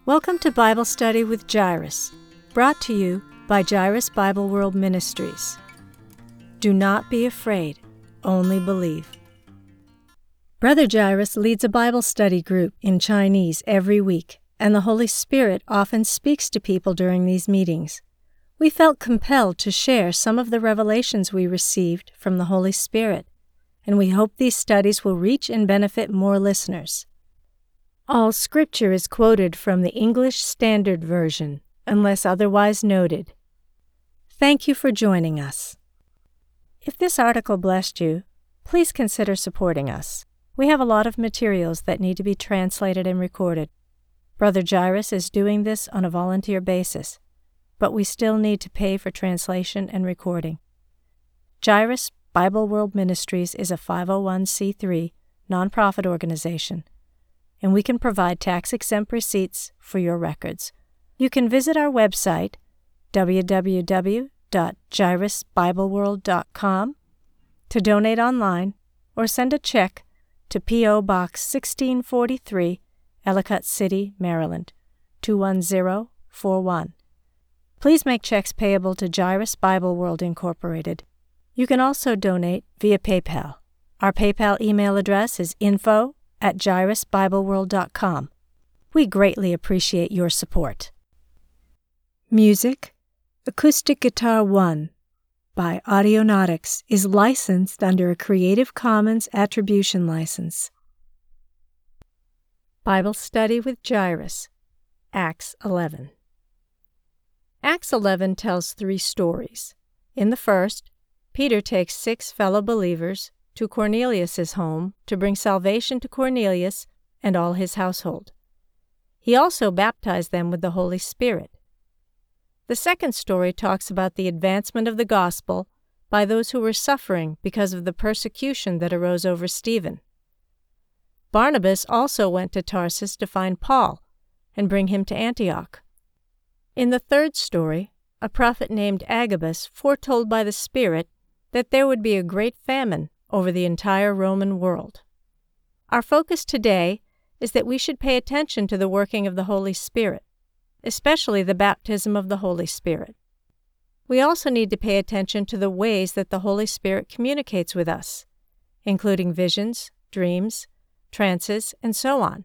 Welcome to Bible Study with Jairus, brought to you by Jairus Bible World Ministries. Do not be afraid, only believe. Brother Jairus leads a Bible study group in Chinese every week, and the Holy Spirit often speaks to people during these meetings. We felt compelled to share some of the revelations we received from the Holy Spirit, and we hope these studies will reach and benefit more listeners. All scripture is quoted from the English Standard Version, unless otherwise noted. Thank you for joining us. If this article blessed you, please consider supporting us. We have a lot of materials that need to be translated and recorded. Brother Jairus is doing this on a volunteer basis, but we still need to pay for translation and recording. Jairus Bible World Ministries is a 501c3 nonprofit organization, and we can provide tax-exempt receipts for your records. You can visit our website, www.jairusbibleworld.com, to donate online or send a check to P.O. Box 1643, Ellicott City, Maryland, 21041. Please make checks payable to Jairus Bible World Incorporated. You can also donate via PayPal. Our PayPal email address is info@jairusbibleworld.com. We greatly appreciate your support. Music, Acoustic Guitar 1 by Audionautics is licensed under a Creative Commons Attribution License. Bible Study with Jairus, Acts 11. Acts 11 tells 3 stories. In the first, Peter takes 6 fellow believers to Cornelius' home to bring salvation to Cornelius and all his household. He also baptized them with the Holy Spirit. The second story talks about the advancement of the gospel by those who were suffering because of the persecution that arose over Stephen. Barnabas also went to Tarsus to find Paul and bring him to Antioch. In the third story, a prophet named Agabus foretold by the Spirit that there would be a great famine over the entire Roman world. Our focus today is that we should pay attention to the working of the Holy Spirit, especially the baptism of the Holy Spirit. We also need to pay attention to the ways that the Holy Spirit communicates with us, including visions, dreams, trances, and so on.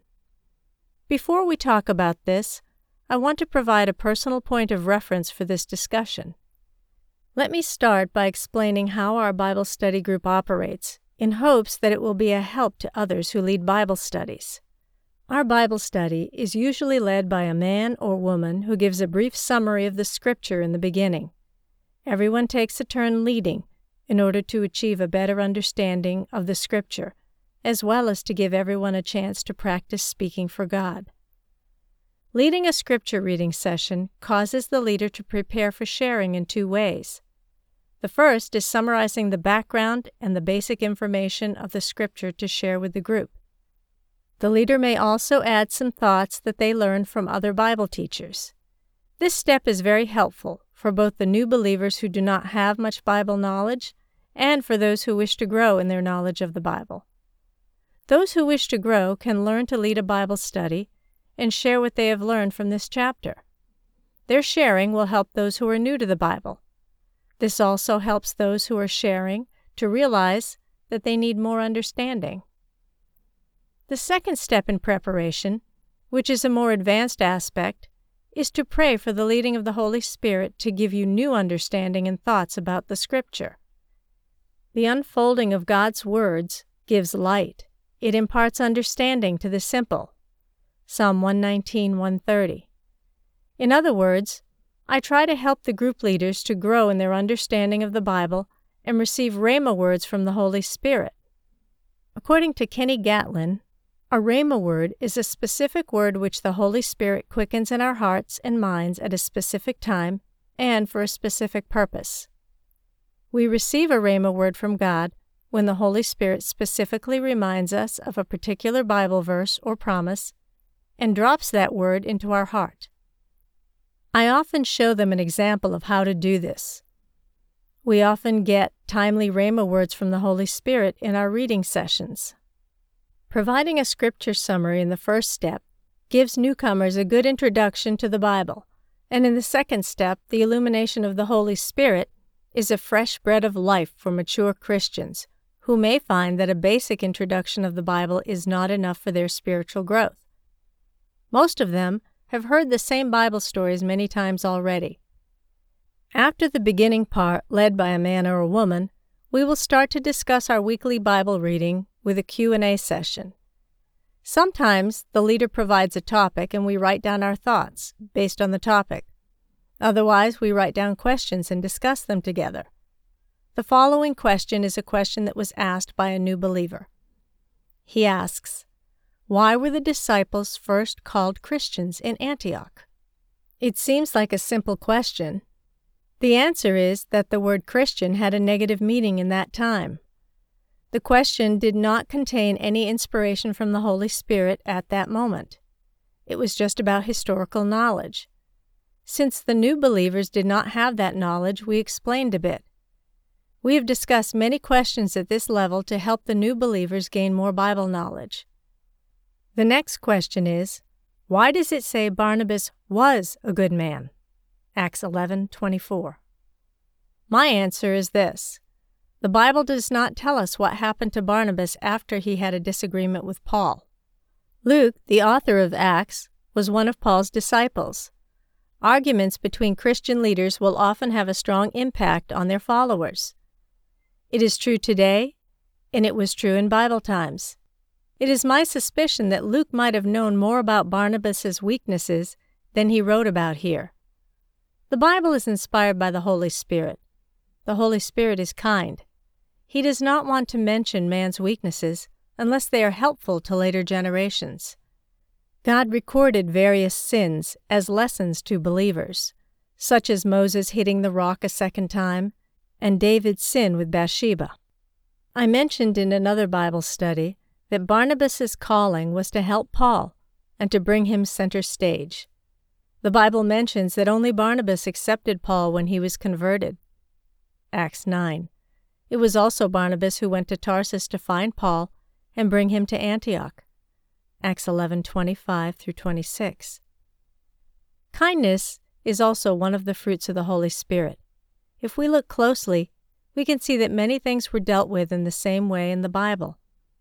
Before we talk about this, I want to provide a personal point of reference for this discussion. Let me start by explaining how our Bible study group operates, in hopes that it will be a help to others who lead Bible studies. Our Bible study is usually led by a man or woman who gives a brief summary of the Scripture in the beginning. Everyone takes a turn leading in order to achieve a better understanding of the Scripture, as well as to give everyone a chance to practice speaking for God. Leading a Scripture reading session causes the leader to prepare for sharing in 2 ways. The first is summarizing the background and the basic information of the Scripture to share with the group. The leader may also add some thoughts that they learned from other Bible teachers. This step is very helpful for both the new believers who do not have much Bible knowledge and for those who wish to grow in their knowledge of the Bible. Those who wish to grow can learn to lead a Bible study and share what they have learned from this chapter. Their sharing will help those who are new to the Bible. This also helps those who are sharing to realize that they need more understanding. The second step in preparation, which is a more advanced aspect, is to pray for the leading of the Holy Spirit to give you new understanding and thoughts about the Scripture. The unfolding of God's words gives light. It imparts understanding to the simple. Psalm 119:130. In other words, I try to help the group leaders to grow in their understanding of the Bible and receive rhema words from the Holy Spirit. According to Kenny Gatlin, a rhema word is a specific word which the Holy Spirit quickens in our hearts and minds at a specific time and for a specific purpose. We receive a rhema word from God when the Holy Spirit specifically reminds us of a particular Bible verse or promise and drops that word into our heart. I often show them an example of how to do this. We often get timely rhema words from the Holy Spirit in our reading sessions. Providing a scripture summary in the first step gives newcomers a good introduction to the Bible, and in the second step, the illumination of the Holy Spirit is a fresh bread of life for mature Christians who may find that a basic introduction of the Bible is not enough for their spiritual growth. Most of them have heard the same Bible stories many times already. After the beginning part, led by a man or a woman, we will start to discuss our weekly Bible reading with a Q&A session. Sometimes the leader provides a topic and we write down our thoughts based on the topic. Otherwise, we write down questions and discuss them together. The following question is a question that was asked by a new believer. He asks, "Why were the disciples first called Christians in Antioch?" It seems like a simple question. The answer is that the word Christian had a negative meaning in that time. The question did not contain any inspiration from the Holy Spirit at that moment. It was just about historical knowledge. Since the new believers did not have that knowledge, we explained a bit. We have discussed many questions at this level to help the new believers gain more Bible knowledge. The next question is, why does it say Barnabas was a good man? Acts 11:24. My answer is this. The Bible does not tell us what happened to Barnabas after he had a disagreement with Paul. Luke, the author of Acts, was one of Paul's disciples. Arguments between Christian leaders will often have a strong impact on their followers. It is true today, and it was true in Bible times. It is my suspicion that Luke might have known more about Barnabas's weaknesses than he wrote about here. The Bible is inspired by the Holy Spirit. The Holy Spirit is kind. He does not want to mention man's weaknesses unless they are helpful to later generations. God recorded various sins as lessons to believers, such as Moses hitting the rock a second time and David's sin with Bathsheba. I mentioned in another Bible study that Barnabas's calling was to help Paul and to bring him center stage. The Bible mentions that only Barnabas accepted Paul when he was converted. Acts 9. It was also Barnabas who went to Tarsus to find Paul and bring him to Antioch. Acts 11:25-26. Kindness is also one of the fruits of the Holy Spirit. If we look closely, we can see that many things were dealt with in the same way in the Bible.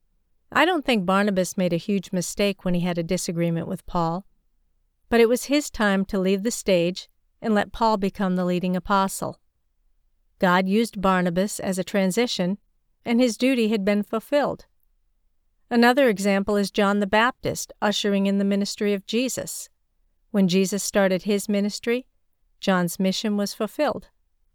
I don't think Barnabas made a huge mistake when he had a disagreement with Paul, but it was his time to leave the stage and let Paul become the leading apostle. God used Barnabas as a transition, and his duty had been fulfilled. Another example is John the Baptist ushering in the ministry of Jesus. When Jesus started his ministry, John's mission was fulfilled.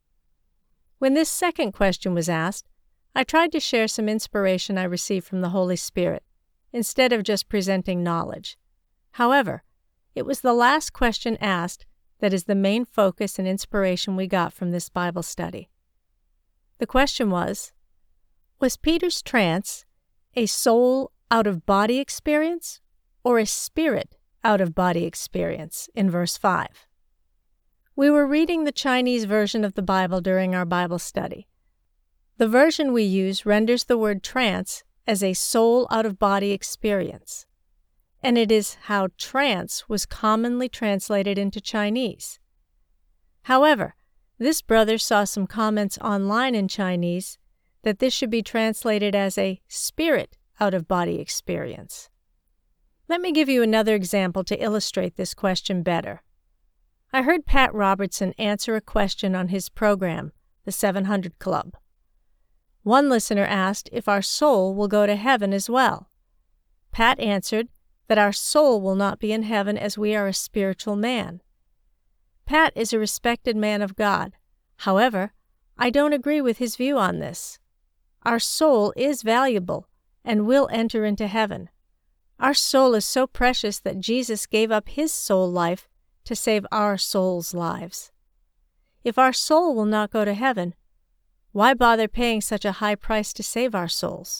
When this second question was asked, I tried to share some inspiration I received from the Holy Spirit, instead of just presenting knowledge. However, it was the last question asked that is the main focus and inspiration we got from this Bible study. The question was Peter's trance a soul out-of-body experience or a spirit out-of-body experience in verse 5? We were reading the Chinese version of the Bible during our Bible study. The version we use renders the word trance as a soul out-of-body experience, and it is how trance was commonly translated into Chinese. However, this brother saw some comments online in Chinese that this should be translated as a spirit out-of-body experience. Let me give you another example to illustrate this question better. I heard Pat Robertson answer a question on his program, The 700 Club. One listener asked if our soul will go to heaven as well. Pat answered that our soul will not be in heaven as we are a spiritual man. Pat is a respected man of God. However, I don't agree with his view on this. Our soul is valuable and will enter into heaven. Our soul is so precious that Jesus gave up his soul life to save our souls' lives. If our soul will not go to heaven, why bother paying such a high price to save our souls?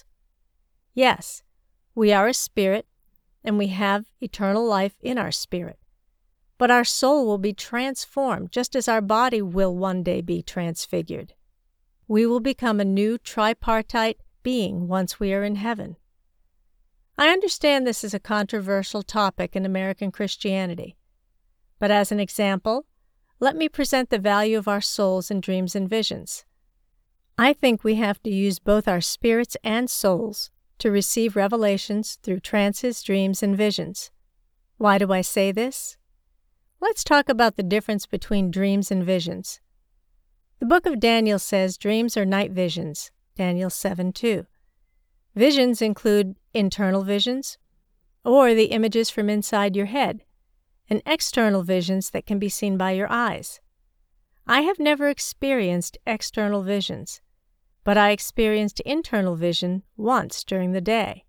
Yes, we are a spirit, and we have eternal life in our spirit. But our soul will be transformed just as our body will one day be transfigured. We will become a new tripartite being once we are in heaven. I understand this is a controversial topic in American Christianity, but as an example, let me present the value of our souls in dreams and visions. I think we have to use both our spirits and souls to receive revelations through trances, dreams, and visions. Why do I say this? Let's talk about the difference between dreams and visions. The book of Daniel says dreams are night visions, Daniel 7:2. Visions include internal visions, or the images from inside your head, and external visions that can be seen by your eyes. I have never experienced external visions, but I experienced internal vision once during the day.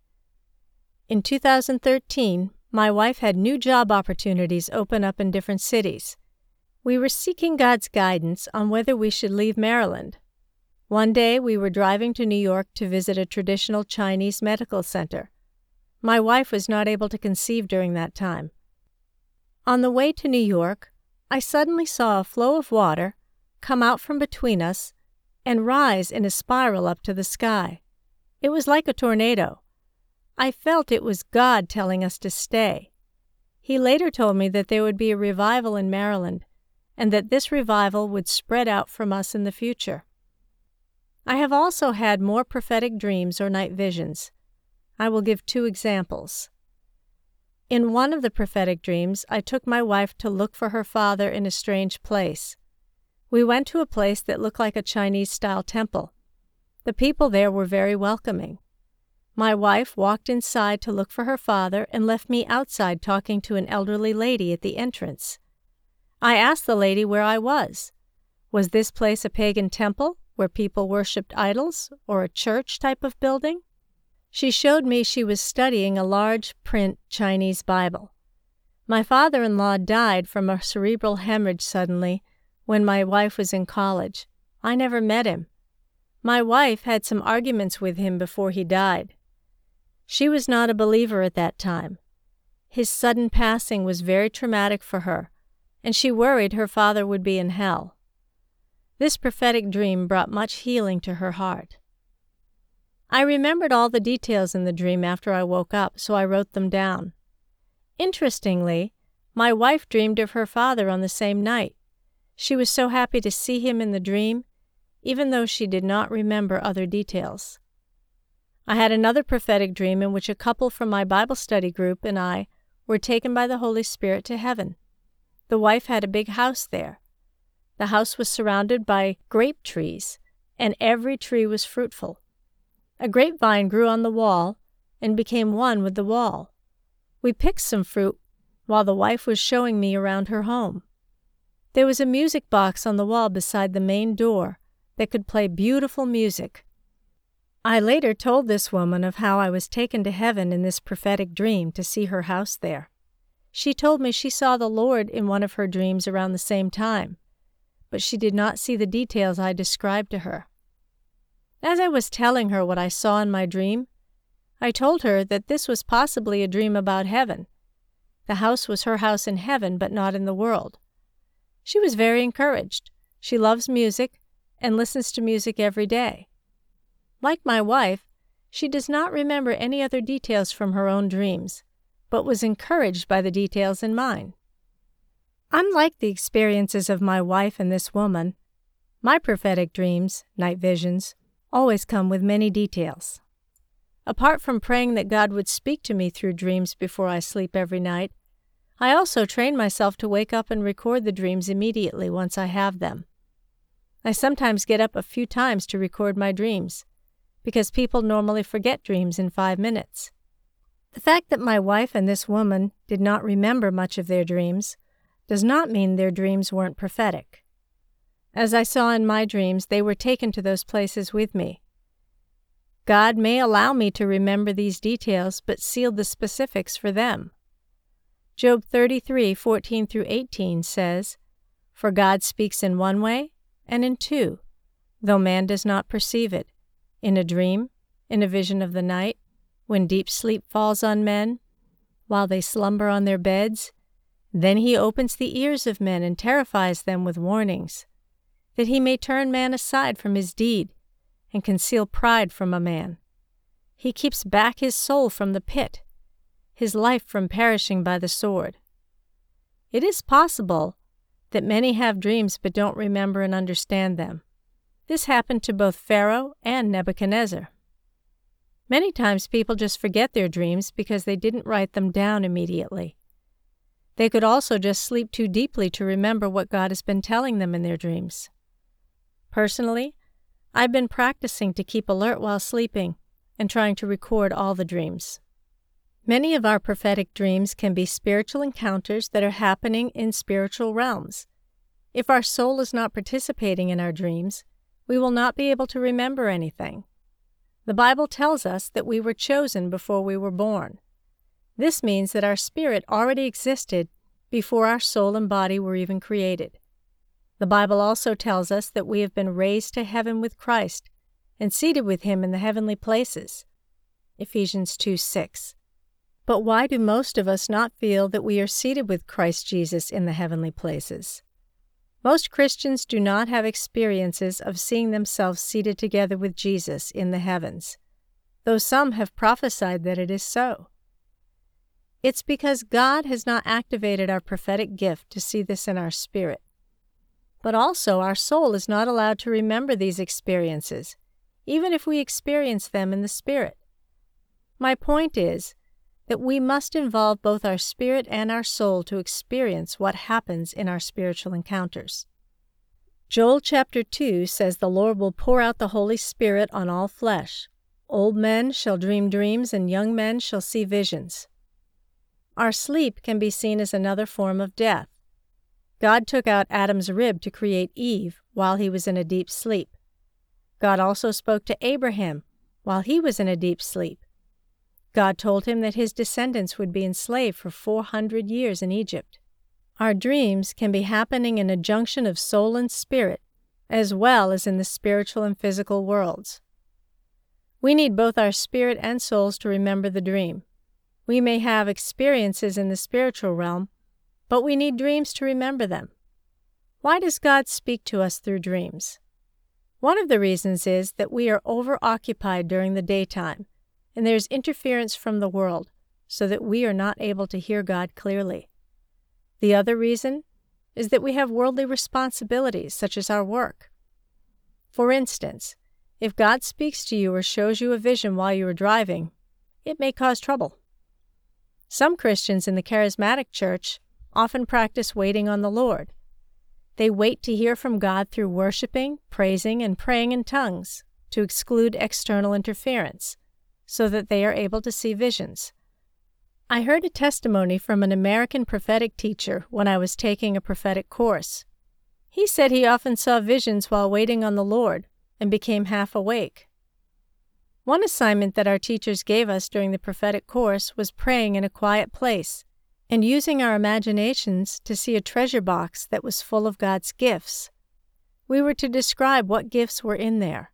In 2013, my wife had new job opportunities open up in different cities. We were seeking God's guidance on whether we should leave Maryland. One day we were driving to New York to visit a traditional Chinese medical center. My wife was not able to conceive during that time. On the way to New York, I suddenly saw a flow of water come out from between us and rise in a spiral up to the sky. It was like a tornado. I felt it was God telling us to stay. He later told me that there would be a revival in Maryland, and that this revival would spread out from us in the future. I have also had more prophetic dreams or night visions. I will give 2 examples. In one of the prophetic dreams, I took my wife to look for her father in a strange place. We went to a place that looked like a Chinese-style temple. The people there were very welcoming. My wife walked inside to look for her father and left me outside talking to an elderly lady at the entrance. I asked the lady where I was. Was this place a pagan temple where people worshipped idols, or a church type of building? She showed me she was studying a large print Chinese Bible. My father-in-law died from a cerebral hemorrhage suddenly when my wife was in college. I never met him. My wife had some arguments with him before he died. She was not a believer at that time. His sudden passing was very traumatic for her, and she worried her father would be in hell. This prophetic dream brought much healing to her heart. I remembered all the details in the dream after I woke up, so I wrote them down. Interestingly, my wife dreamed of her father on the same night. She was so happy to see him in the dream, even though she did not remember other details. I had another prophetic dream in which a couple from my Bible study group and I were taken by the Holy Spirit to heaven. The wife had a big house there. The house was surrounded by grape trees, and every tree was fruitful. A grapevine grew on the wall and became one with the wall. We picked some fruit while the wife was showing me around her home. There was a music box on the wall beside the main door that could play beautiful music. I later told this woman of how I was taken to heaven in this prophetic dream to see her house there. She told me she saw the Lord in one of her dreams around the same time, but she did not see the details I described to her. As I was telling her what I saw in my dream, I told her that this was possibly a dream about heaven. The house was her house in heaven, but not in the world. She was very encouraged. She loves music and listens to music every day. Like my wife, she does not remember any other details from her own dreams, but was encouraged by the details in mine. Unlike the experiences of my wife and this woman, my prophetic dreams, night visions, always come with many details. Apart from praying that God would speak to me through dreams before I sleep every night, I also train myself to wake up and record the dreams immediately once I have them. I sometimes get up a few times to record my dreams, because people normally forget dreams in 5 minutes. The fact that my wife and this woman did not remember much of their dreams does not mean their dreams weren't prophetic. As I saw in my dreams, they were taken to those places with me. God may allow me to remember these details, but sealed the specifics for them. Job 33:14-18 says, "For God speaks in one way and in 2, though man does not perceive it, in a dream, in a vision of the night, when deep sleep falls on men, while they slumber on their beds. Then he opens the ears of men and terrifies them with warnings, that he may turn man aside from his deed and conceal pride from a man. He keeps back his soul from the pit, his life from perishing by the sword. It is possible that many have dreams but don't remember and understand them. This happened to both Pharaoh and Nebuchadnezzar. Many times people just forget their dreams because they didn't write them down immediately. They could also just sleep too deeply to remember what God has been telling them in their dreams. Personally, I've been practicing to keep alert while sleeping and trying to record all the dreams. Many of our prophetic dreams can be spiritual encounters that are happening in spiritual realms. If our soul is not participating in our dreams, we will not be able to remember anything. The Bible tells us that we were chosen before we were born. This means that our spirit already existed before our soul and body were even created. The Bible also tells us that we have been raised to heaven with Christ and seated with Him in the heavenly places. Ephesians 2:6. But why do most of us not feel that we are seated with Christ Jesus in the heavenly places? Most Christians do not have experiences of seeing themselves seated together with Jesus in the heavens, though some have prophesied that it is so. It's because God has not activated our prophetic gift to see this in our spirit. But also our soul is not allowed to remember these experiences, even if we experience them in the spirit. My point is that we must involve both our spirit and our soul to experience what happens in our spiritual encounters. Joel chapter 2 says the Lord will pour out the Holy Spirit on all flesh. Old men shall dream dreams, and young men shall see visions. Our sleep can be seen as another form of death. God took out Adam's rib to create Eve while he was in a deep sleep. God also spoke to Abraham while he was in a deep sleep. God told him that his descendants would be enslaved for 400 years in Egypt. Our dreams can be happening in a junction of soul and spirit, as well as in the spiritual and physical worlds. We need both our spirit and souls to remember the dream. We may have experiences in the spiritual realm, but we need dreams to remember them. Why does God speak to us through dreams? One of the reasons is that we are overoccupied during the daytime, and there is interference from the world, so that we are not able to hear God clearly. The other reason is that we have worldly responsibilities, such as our work. For instance, if God speaks to you or shows you a vision while you are driving, it may cause trouble. Some Christians in the charismatic church often practice waiting on the Lord. They wait to hear from God through worshiping, praising, and praying in tongues to exclude external interference, so that they are able to see visions. I heard a testimony from an American prophetic teacher when I was taking a prophetic course. He said he often saw visions while waiting on the Lord and became half awake. One assignment that our teachers gave us during the prophetic course was praying in a quiet place and using our imaginations to see a treasure box that was full of God's gifts. We were to describe what gifts were in there.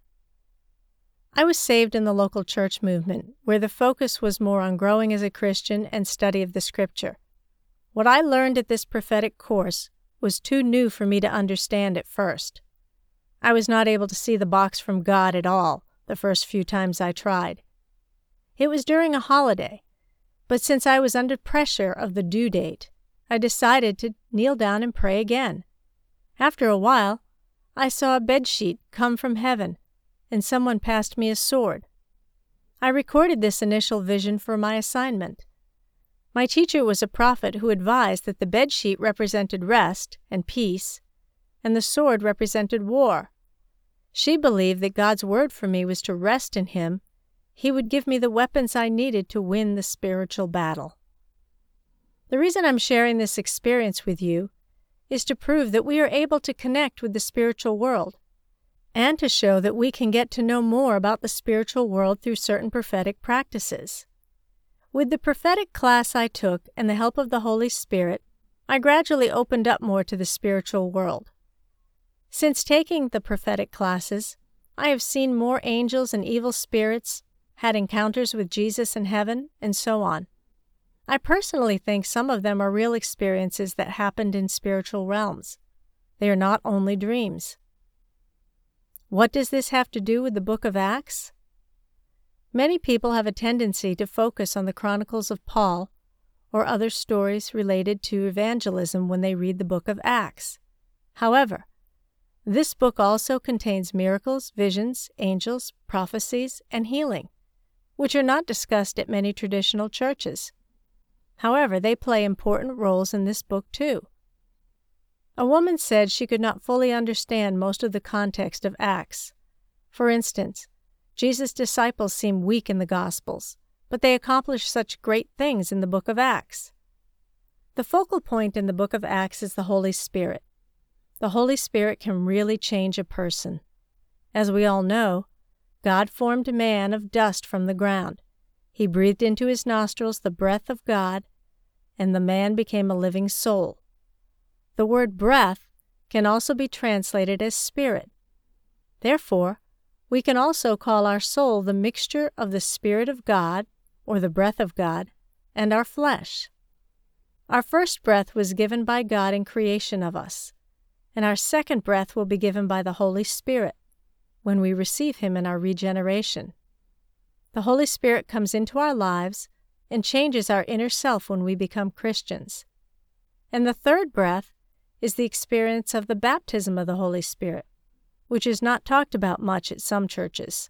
I was saved in the local church movement, where the focus was more on growing as a Christian and study of the Scripture. What I learned at this prophetic course was too new for me to understand at first. I was not able to see the box from God at all the first few times I tried. It was during a holiday, but since I was under pressure of the due date, I decided to kneel down and pray again. After a while, I saw a bedsheet come from heaven, and someone passed me a sword. I recorded this initial vision for my assignment. My teacher was a prophet who advised that the bedsheet represented rest and peace, and the sword represented war. She believed that God's word for me was to rest in Him. He would give me the weapons I needed to win the spiritual battle. The reason I'm sharing this experience with you is to prove that we are able to connect with the spiritual world, and to show that we can get to know more about the spiritual world through certain prophetic practices. With the prophetic class I took and the help of the Holy Spirit, I gradually opened up more to the spiritual world. Since taking the prophetic classes, I have seen more angels and evil spirits, had encounters with Jesus in heaven, and so on. I personally think some of them are real experiences that happened in spiritual realms. They are not only dreams. What does this have to do with the book of Acts? Many people have a tendency to focus on the Chronicles of Paul or other stories related to evangelism when they read the book of Acts. However, this book also contains miracles, visions, angels, prophecies, and healing, which are not discussed at many traditional churches. However, they play important roles in this book too. A woman said she could not fully understand most of the context of Acts. For instance, Jesus' disciples seem weak in the Gospels, but they accomplish such great things in the book of Acts. The focal point in the book of Acts is the Holy Spirit. The Holy Spirit can really change a person. As we all know, God formed man of dust from the ground. He breathed into his nostrils the breath of God, and the man became a living soul. The word breath can also be translated as spirit. Therefore, we can also call our soul the mixture of the Spirit of God, or the breath of God, and our flesh. Our first breath was given by God in creation of us, and our second breath will be given by the Holy Spirit when we receive Him in our regeneration. The Holy Spirit comes into our lives and changes our inner self when we become Christians. And the third breath is the experience of the baptism of the Holy Spirit, which is not talked about much at some churches.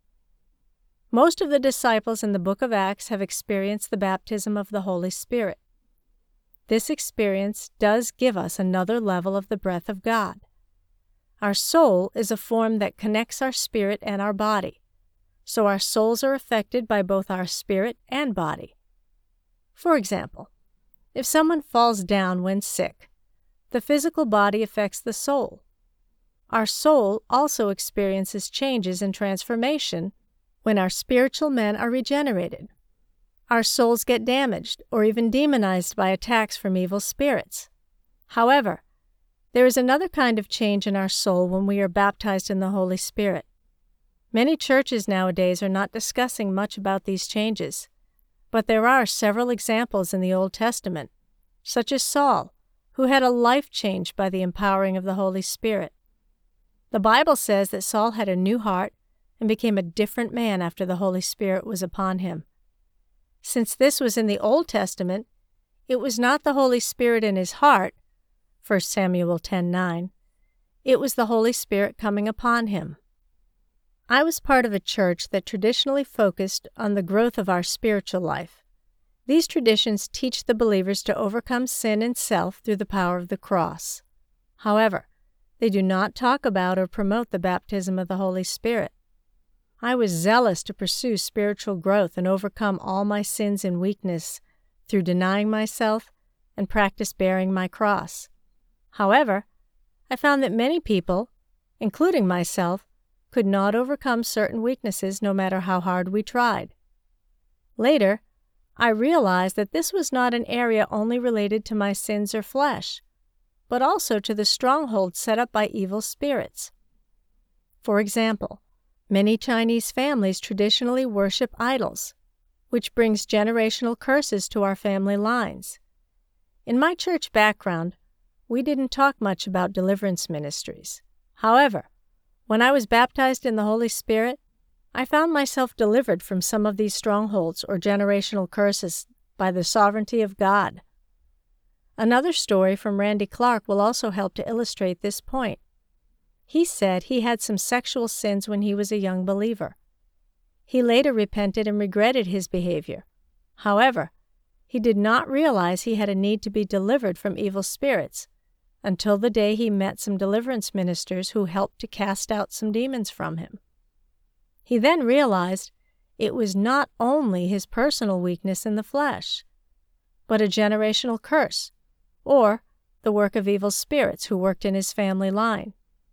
Most of the disciples in the book of Acts have experienced the baptism of the Holy Spirit. This experience does give us another level of the breath of God. Our soul is a form that connects our spirit and our body, so our souls are affected by both our spirit and body. For example, if someone falls down when sick, the physical body affects the soul. Our soul also experiences changes and transformation when our spiritual men are regenerated. Our souls get damaged or even demonized by attacks from evil spirits. However, there is another kind of change in our soul when we are baptized in the Holy Spirit. Many churches nowadays are not discussing much about these changes, but there are several examples in the Old Testament, such as Saul, who had a life changed by the empowering of the Holy Spirit. The Bible says that Saul had a new heart and became a different man after the Holy Spirit was upon him. Since this was in the Old Testament, it was not the Holy Spirit in his heart, 1 Samuel 10:9. It was the Holy Spirit coming upon him. I was part of a church that traditionally focused on the growth of our spiritual life. These traditions teach the believers to overcome sin and self through the power of the cross. However, they do not talk about or promote the baptism of the Holy Spirit. I was zealous to pursue spiritual growth and overcome all my sins and weakness through denying myself and practice bearing my cross. However, I found that many people, including myself, could not overcome certain weaknesses no matter how hard we tried. Later, I realized that this was not an area only related to my sins or flesh, but also to the strongholds set up by evil spirits. For example, many Chinese families traditionally worship idols, which brings generational curses to our family lines. In my church background, we didn't talk much about deliverance ministries. However, when I was baptized in the Holy Spirit, I found myself delivered from some of these strongholds or generational curses by the sovereignty of God. Another story from Randy Clark will also help to illustrate this point. He said he had some sexual sins when he was a young believer. He later repented and regretted his behavior. However, he did not realize he had a need to be delivered from evil spirits until the day he met some deliverance ministers who helped to cast out some demons from him. He then realized it was not only his personal weakness in the flesh, but a generational curse, or the work of evil spirits who worked in his family line.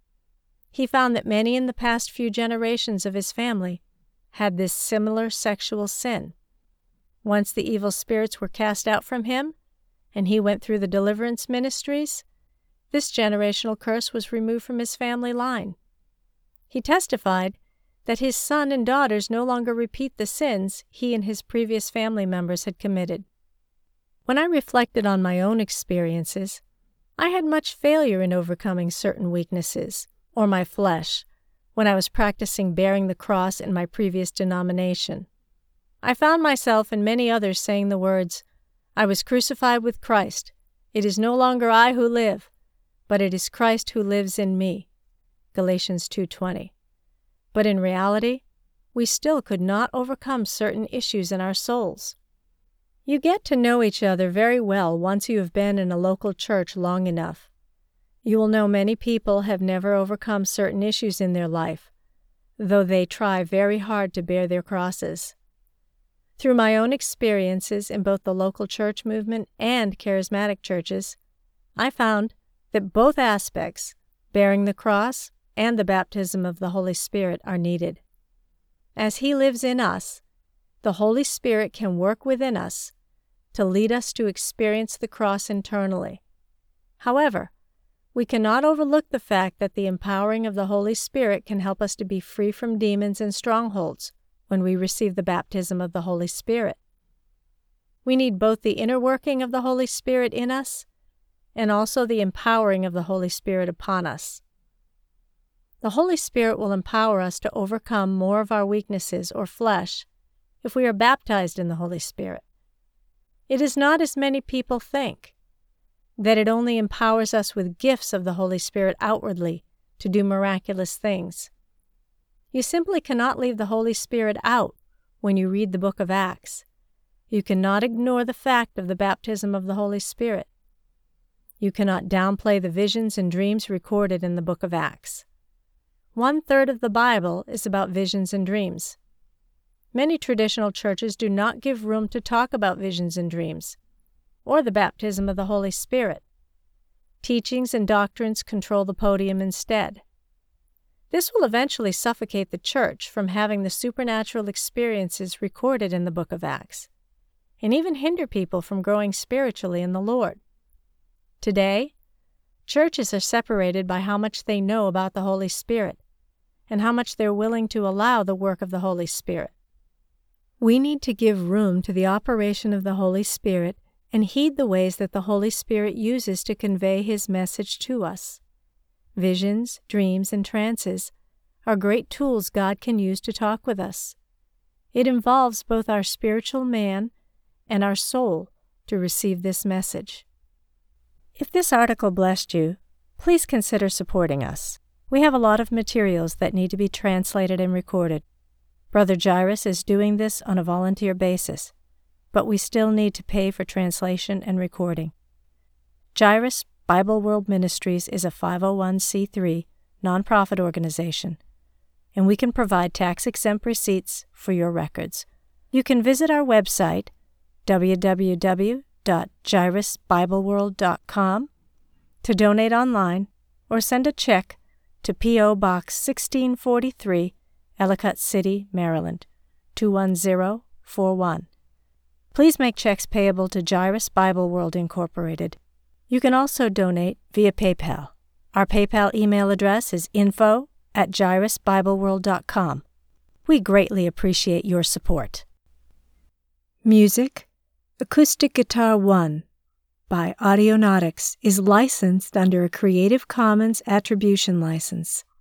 He found that many in the past few generations of his family had this similar sexual sin. Once the evil spirits were cast out from him, and he went through the deliverance ministries, this generational curse was removed from his family line. He testified that his son and daughters no longer repeat the sins he and his previous family members had committed. When I reflected on my own experiences, I had much failure in overcoming certain weaknesses, or my flesh, when I was practicing bearing the cross in my previous denomination. I found myself and many others saying the words, "I was crucified with Christ. It is no longer I who live, but it is Christ who lives in me." Galatians 2:20. But in reality, we still could not overcome certain issues in our souls. You get to know each other very well once you have been in a local church long enough. You will know many people have never overcome certain issues in their life, though they try very hard to bear their crosses. Through my own experiences in both the local church movement and charismatic churches, I found that both aspects, bearing the cross and the baptism of the Holy Spirit, are needed. As He lives in us, the Holy Spirit can work within us to lead us to experience the cross internally. However, we cannot overlook the fact that the empowering of the Holy Spirit can help us to be free from demons and strongholds when we receive the baptism of the Holy Spirit. We need both the inner working of the Holy Spirit in us and also the empowering of the Holy Spirit upon us. The Holy Spirit will empower us to overcome more of our weaknesses or flesh if we are baptized in the Holy Spirit. It is not as many people think, that it only empowers us with gifts of the Holy Spirit outwardly to do miraculous things. You simply cannot leave the Holy Spirit out when you read the book of Acts. You cannot ignore the fact of the baptism of the Holy Spirit. You cannot downplay the visions and dreams recorded in the book of Acts. 1/3 of the Bible is about visions and dreams. Many traditional churches do not give room to talk about visions and dreams, or the baptism of the Holy Spirit. Teachings and doctrines control the podium instead. This will eventually suffocate the church from having the supernatural experiences recorded in the book of Acts, and even hinder people from growing spiritually in the Lord. Today, churches are separated by how much they know about the Holy Spirit and how much they're willing to allow the work of the Holy Spirit. We need to give room to the operation of the Holy Spirit and heed the ways that the Holy Spirit uses to convey His message to us. Visions, dreams, and trances are great tools God can use to talk with us. It involves both our spiritual man and our soul to receive this message. If this article blessed you, please consider supporting us. We have a lot of materials that need to be translated and recorded. Brother Jairus is doing this on a volunteer basis, but we still need to pay for translation and recording. Jairus Bible World Ministries is a 501c3 nonprofit organization, and we can provide tax-exempt receipts for your records. You can visit our website, www.jairusbibleworld.com, to donate online or send a check to P.O. Box 1643, Ellicott City, Maryland, 21041. Please make checks payable to Jairus Bible World Incorporated. You can also donate via PayPal. Our PayPal email address is info@jairusbibleworld.com. We greatly appreciate your support. Music, Acoustic Guitar 1 by Audionautics is licensed under a Creative Commons Attribution License.